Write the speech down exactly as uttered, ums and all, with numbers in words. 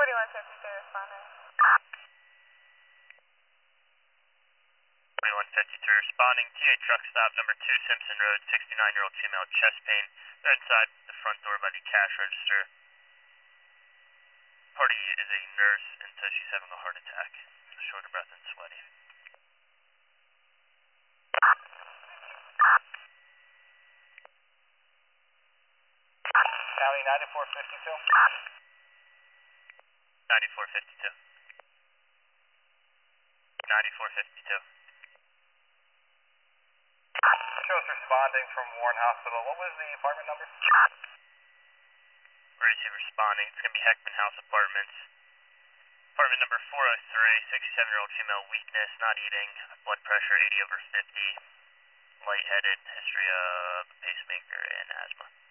forty-one fifty-two responding. forty-one fifty-two responding. T A truck stop number two Simpson Road, sixty-nine-year-old female, chest pain. They're inside the front door by the cash register. Party is a nurse and says she's having a heart attack. Short of breath and sweaty. County ninety-four fifty-two. ninety-four fifty-two. ninety-four fifty-two. Shows responding from Warren Hospital. What was the apartment number? Where is he responding? It's going to be Heckman House Apartments. Apartment number four oh three, sixty-seven-year-old female, weakness, not eating, blood pressure eighty over fifty, lightheaded, history of pacemaker and asthma.